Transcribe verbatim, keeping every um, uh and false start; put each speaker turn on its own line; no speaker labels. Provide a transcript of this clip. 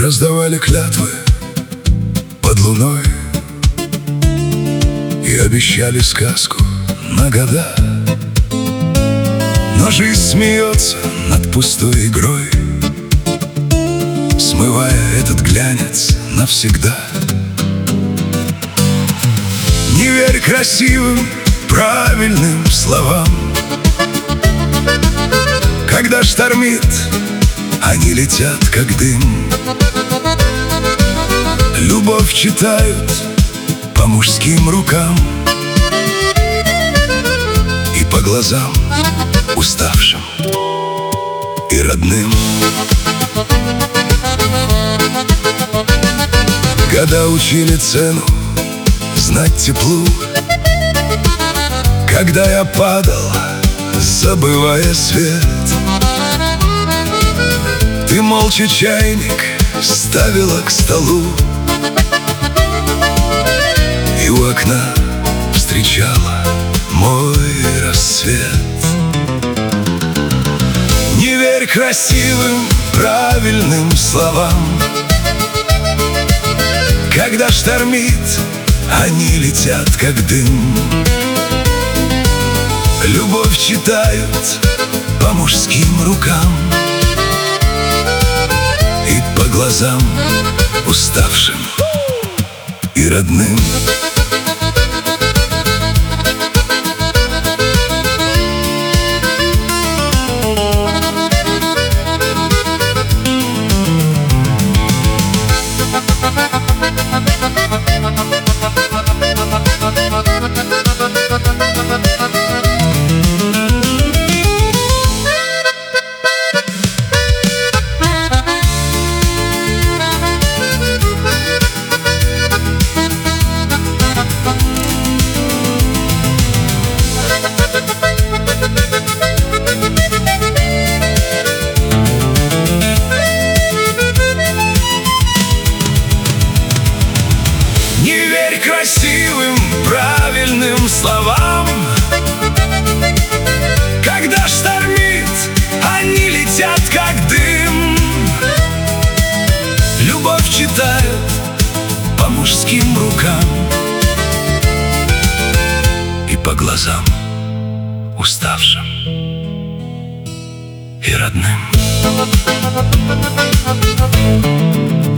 раздавали клятвы под луной и обещали сказку на года. Но жизнь смеется над пустой игрой, смывая этот глянец навсегда. Не верь красивым, правильным словам. Когда штормит, они летят, как дым. Любовь читают по мужским рукам и по глазам уставшим и родным. Года учили цену знать теплу. Когда я падал, забывая свет, ты молча чайник ставила к столу и у окна встречала мой рассвет. Не верь красивым, правильным словам. Когда штормит, они летят, как дым. Любовь читают по мужским рукам и по глазам уставшим и родным. Красивым, правильным словам. Когда штормит, они летят, как дым. Любовь читают по мужским рукам и по глазам уставшим и родным.